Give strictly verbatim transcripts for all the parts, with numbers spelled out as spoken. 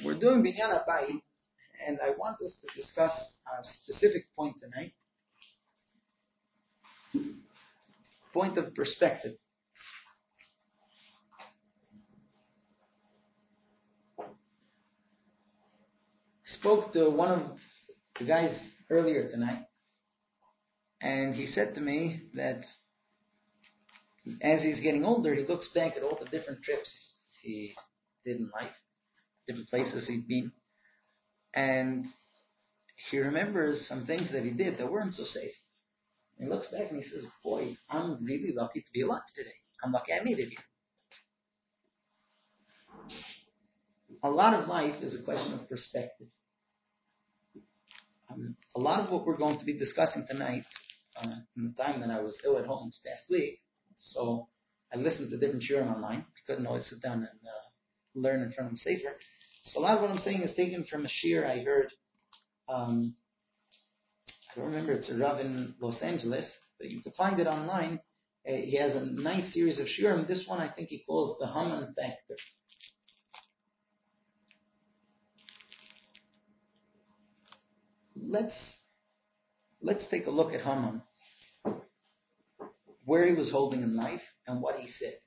We're doing Binyan Abayit, and I want us to discuss a specific point tonight. Point of perspective. I spoke to one of the guys earlier tonight, and he said to me that as he's getting older, he looks back at all the different trips he did in life, different places he'd been, and he remembers some things that he did that weren't so safe. And he looks back and he says, boy, I'm really lucky to be alive today. I'm lucky I made it here. A lot of life is a question of perspective. Um, a lot of what we're going to be discussing tonight, uh, in the time that I was ill at home this past week, so I listened to different shiurim online. I couldn't always sit down and uh, learn in front of the sefer. So a lot of what I'm saying is taken from a shiur I heard. Um, I don't remember, it's a Rav in Los Angeles, but you can find it online. Uh, he has a nice series of shiurim. This one I think he calls the Haman Factor. Let's let's take a look at Haman, where he was holding in life and what he said.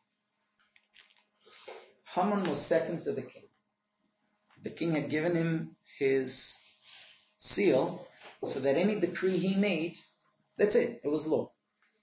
Haman was second to the king. The king had given him his seal so that any decree he made, that's it, it was law.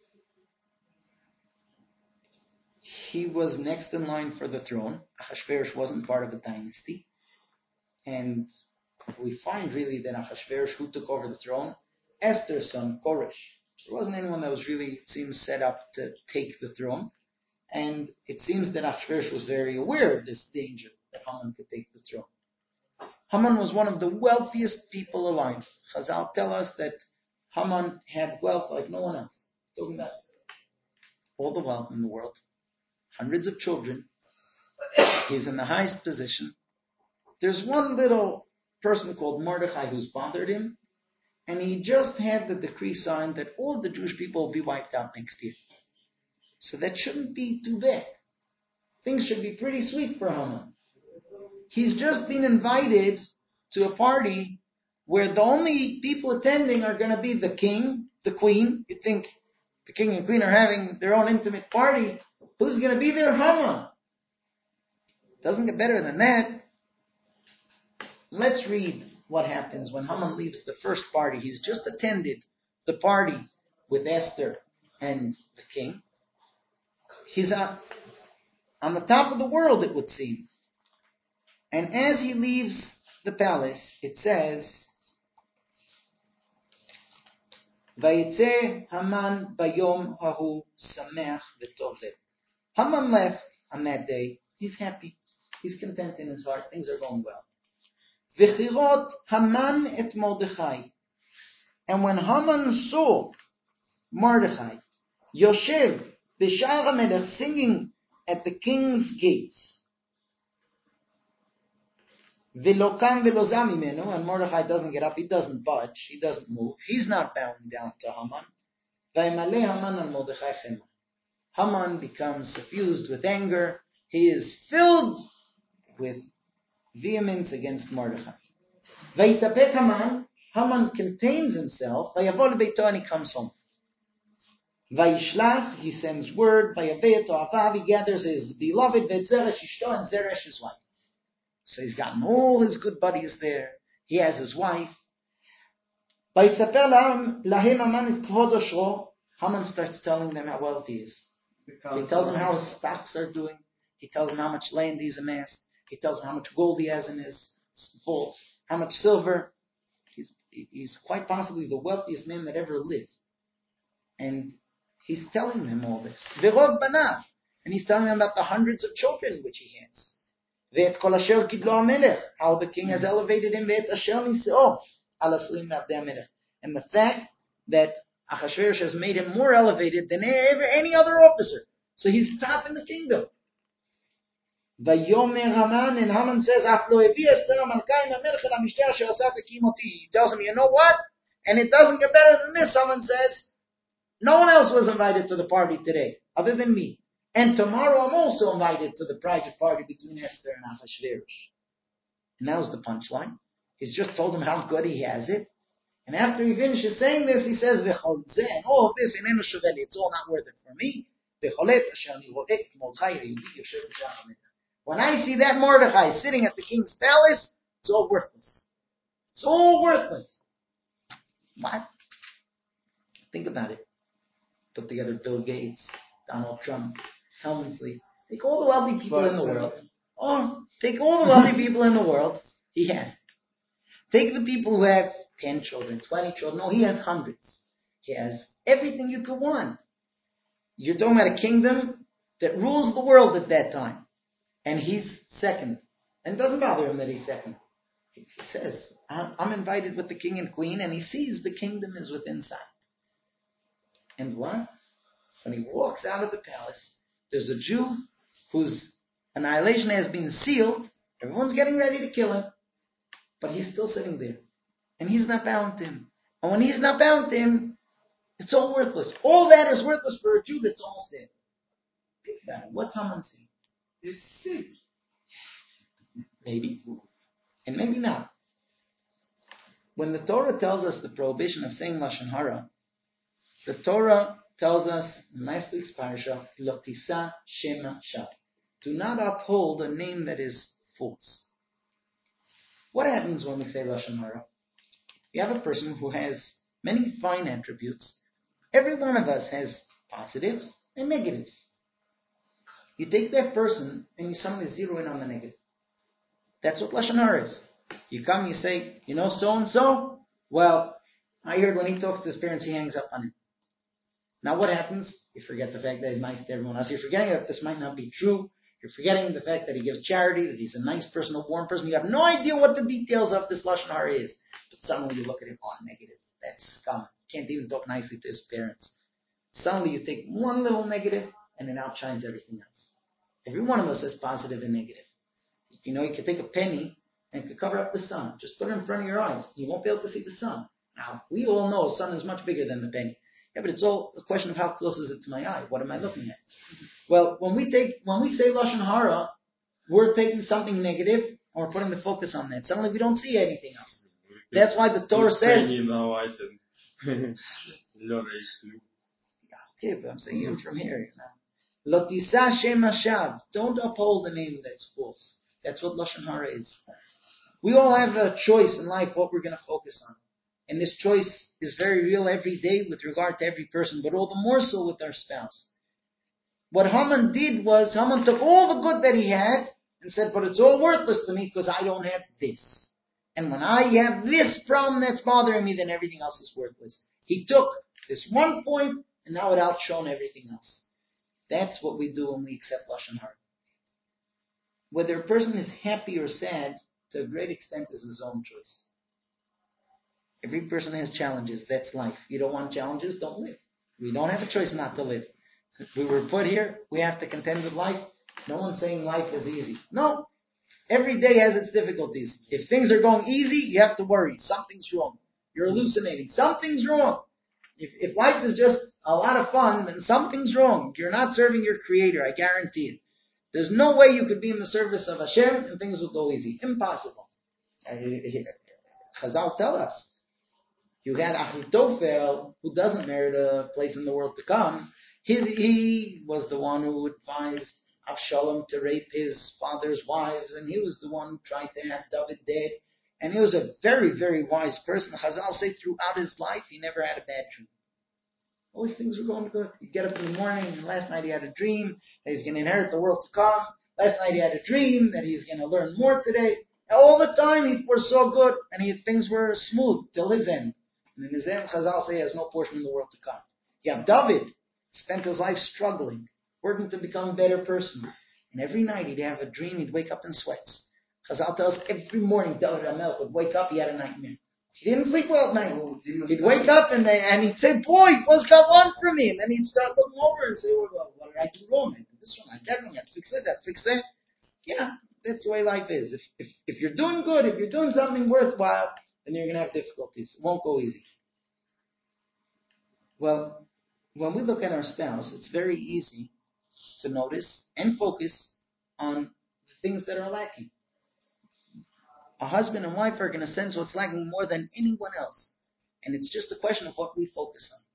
He was next in line for the throne. Achashverosh wasn't part of a dynasty. And we find really that Achashverosh, who took over the throne, Esther's son, Koresh. There wasn't anyone that was really, it seems, set up to take the throne. And it seems that Achashverosh was very aware of this danger that Haman could take the throne. Haman was one of the wealthiest people alive. Chazal tell us that Haman had wealth like no one else. Talking about all the wealth in the world, hundreds of children. He's in the highest position. There's one little person called Mordechai who's bothered him, and he just had the decree signed that all of the Jewish people will be wiped out next year. So that shouldn't be too bad. Things should be pretty sweet for Haman. He's just been invited to a party where the only people attending are going to be the king, the queen. You think the king and queen are having their own intimate party. Who's going to be there? Haman. Doesn't get better than that. Let's read what happens when Haman leaves the first party. He's just attended the party with Esther and the king. He's on, on the top of the world, it would seem. And as he leaves the palace, it says, Vayetze Haman bayom hahu sameach v'tov lev. Haman left on that day. He's happy. He's content in his heart. Things are going well. V'chirot Haman et Mordechai. And when Haman saw Mordechai, Yoshev b'shar HaMelech, singing at the king's gates, V'lo kam v'lo zam mimenu, and Mordechai doesn't get up, he doesn't budge, he doesn't move, he's not bowing down to Haman. V'ymaleh Haman al Mordechai chema. Haman becomes suffused with anger. He is filled with vehemence against Mordechai. V'yitapek Haman, Haman contains himself. V'yavo lebeito, and he comes home. V'yishlach, he sends word. V'yaveh to avav, he gathers his beloved. V'zeresh ishto, and Zeresh his wife. So he's gotten all his good buddies there. He has his wife. Haman starts telling them how wealthy he is. Because he tells them how his stocks are doing. He tells them how much land he's amassed. He tells them how much gold he has in his vaults, how much silver. He's, he's quite possibly the wealthiest man that ever lived. And he's telling them all this. And he's telling them about the hundreds of children which he has. How the king has elevated him. And the fact that Achashverosh has made him more elevated than any other officer. So he's top in the kingdom. Vayomer Haman, and Haman says, he tells him, you know what? And it doesn't get better than this. Haman says, no one else was invited to the party today, other than me. And tomorrow I'm also invited to the private party between Esther and Achashverosh. And that was the punchline. He's just told him how good he has it. And after he finishes saying this, he says, and all of this, it's all not worth it for me. When I see that Mordechai sitting at the king's palace, it's all worthless. It's all worthless. What? Think about it. Put together Bill Gates, Donald Trump, Helmsley. Take all the wealthy people in the world. Oh, take all the wealthy people in the world. He has. Take the people who have ten children, twenty children. No, he has hundreds. He has everything you could want. You're talking about a kingdom that rules the world at that time. And he's second. And it doesn't bother him that he's second. He says, I'm invited with the king and queen, and he sees the kingdom is within sight. And what? When he walks out of the palace, there's a Jew whose annihilation has been sealed. Everyone's getting ready to kill him. But he's still sitting there. And he's not bound to him. And when he's not bound to him, it's all worthless. All that is worthless for a Jew that's almost dead. Think about it. What's Haman saying? He's sick. Maybe. And maybe not. When the Torah tells us the prohibition of saying Lashon Hara, the Torah tells us in last week's parasha, Lo tisa shema shav. Do not uphold a name that is false. What happens when we say Lashon Hara? You have a person who has many fine attributes. Every one of us has positives and negatives. You take that person and you suddenly zero in on the negative. That's what Lashon Hara is. You come, you say, you know so-and-so? Well, I heard when he talks to his parents, he hangs up on him. Now what happens? You forget the fact that he's nice to everyone else. You're forgetting that this might not be true. You're forgetting the fact that he gives charity, that he's a nice person, a warm person. You have no idea what the details of this Lashon Hara is. But suddenly you look at him, oh, negative. That's scum. Can't even talk nicely to his parents. Suddenly you take one little negative and it outshines everything else. Every one of us has positive and negative. You know, you can take a penny and it could cover up the sun. Just put it in front of your eyes. You won't be able to see the sun. Now, we all know the sun is much bigger than the penny. Yeah, but it's all a question of how close is it to my eye? What am I looking at? Well, when we take, when we say Lashon Hara, we're taking something negative and we're putting the focus on that. Suddenly we don't see anything else. That's why the Torah says... Yeah, but I'm saying it from here. You know? Lo tisa shema shav. Don't uphold a name that's false. That's what Lashon Hara is. We all have a choice in life what we're going to focus on. And this choice is very real every day with regard to every person, but all the more so with our spouse. What Haman did was, Haman took all the good that he had and said, but it's all worthless to me because I don't have this. And when I have this problem that's bothering me, then everything else is worthless. He took this one point and now it outshone everything else. That's what we do when we accept Lashon Hara. Whether a person is happy or sad, to a great extent, is his own choice. Every person has challenges. That's life. You don't want challenges? Don't live. We don't have a choice not to live. We were put here. We have to contend with life. No one's saying life is easy. No. Every day has its difficulties. If things are going easy, you have to worry. Something's wrong. You're hallucinating. Something's wrong. If, if life is just a lot of fun, then something's wrong. You're not serving your Creator. I guarantee it. There's no way you could be in the service of Hashem and things will go easy. Impossible. Chazal tell us. You had Achitophel, who doesn't merit a place in the world to come. His, he was the one who advised Avshalom to rape his father's wives, and he was the one who tried to have David dead. And he was a very, very wise person. Chazal say throughout his life, he never had a bad dream. Always things were going good. He'd get up in the morning, and last night he had a dream that he's going to inherit the world to come. Last night he had a dream that he's going to learn more today. All the time he foresaw good, and he, things were smooth till his end. And in his end, Chazal say he has no portion in the world to come. You have David, spent his life struggling, working to become a better person. And every night he'd have a dream, he'd wake up in sweats. Chazal tells us every morning David HaMelech would wake up, he had a nightmare. He didn't sleep well at night. He'd wake up and, they, and he'd say, boy, what's got on for me? And then he'd start looking over and say, well, what did I do wrong? I did this wrong, I did that wrong, I have to fix this, I have to fix that. Yeah, that's the way life is. If, if, if you're doing good, if you're doing something worthwhile, then you're going to have difficulties. It won't go easy. Well, when we look at our spouse, it's very easy to notice and focus on the things that are lacking. A husband and wife are going to sense what's lacking more than anyone else. And it's just a question of what we focus on.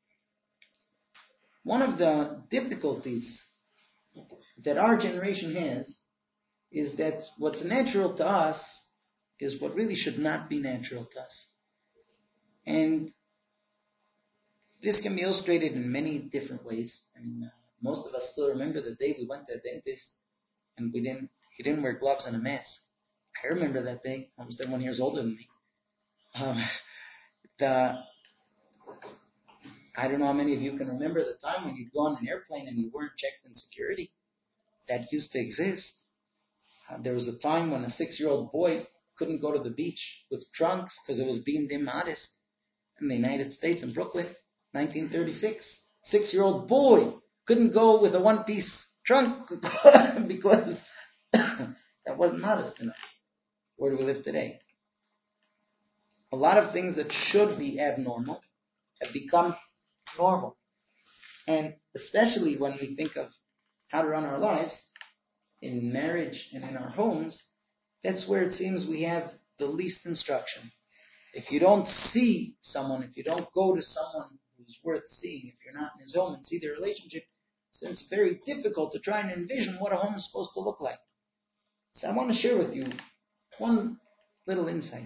One of the difficulties that our generation has is that what's natural to us is what really should not be natural to us. And this can be illustrated in many different ways. I mean, uh, most of us still remember the day we went to a dentist and we didn't, he didn't wear gloves and a mask. I remember that day. I was thirty-one years older than me. Um, the, I don't know how many of you can remember the time when you'd go on an airplane and you weren't checked in security. That used to exist. Uh, there was a time when a six-year-old boy couldn't go to the beach with trunks because it was deemed immodest. In the United States, in Brooklyn, nineteen thirty-six, six-year-old boy couldn't go with a one-piece trunk because that wasn't modest enough. Where do we live today? A lot of things that should be abnormal have become normal. And especially when we think of how to run our lives in marriage and in our homes, that's where it seems we have the least instruction. If you don't see someone, if you don't go to someone who's worth seeing, if you're not in his home and see their relationship, so it's very difficult to try and envision what a home is supposed to look like. So I want to share with you one little insight.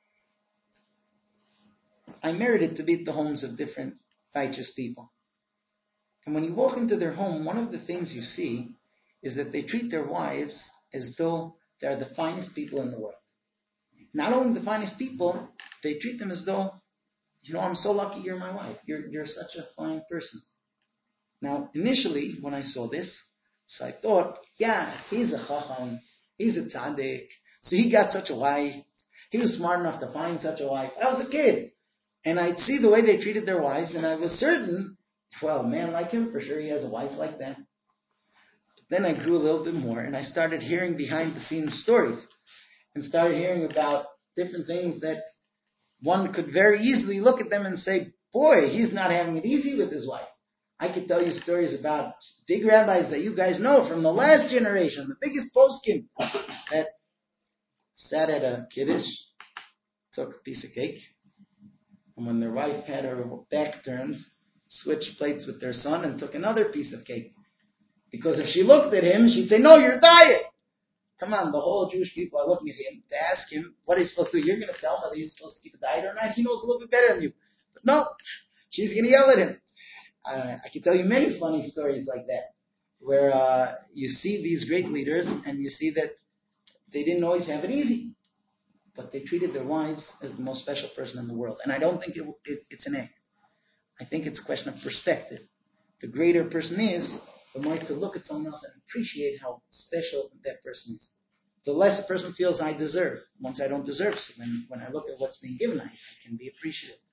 I merited to be at the homes of different righteous people. And when you walk into their home, one of the things you see is that they treat their wives as though they're the finest people in the world. Not only the finest people, they treat them as though, you know, I'm so lucky you're my wife. You're you're such a fine person. Now, initially, when I saw this, so I thought, yeah, he's a chacham, he's a tzaddik, so he got such a wife. He was smart enough to find such a wife. I was a kid. And I'd see the way they treated their wives, and I was certain, well, a man like him, for sure he has a wife like that. But then I grew a little bit more, and I started hearing behind-the-scenes stories, and started hearing about different things that one could very easily look at them and say, boy, he's not having it easy with his wife. I could tell you stories about big rabbis that you guys know from the last generation, the biggest poskim, that sat at a kiddush, took a piece of cake, and when their wife had her back turned, switched plates with their son and took another piece of cake. Because if she looked at him, she'd say, no, you're diet. Come on, the whole Jewish people are looking at him to ask him, what he's supposed to do. You're going to tell him whether he's supposed to keep a diet or not. He knows a little bit better than you. But no, she's going to yell at him. Uh, I can tell you many funny stories like that, where uh, you see these great leaders and you see that they didn't always have it easy. But they treated their wives as the most special person in the world. And I don't think it, it, it's an act. I think it's a question of perspective. The greater a person is, the more you could look at someone else and appreciate how special that person is. The less a person feels I deserve. Once I don't deserve something, when I look at what's being given, I, I can be appreciative.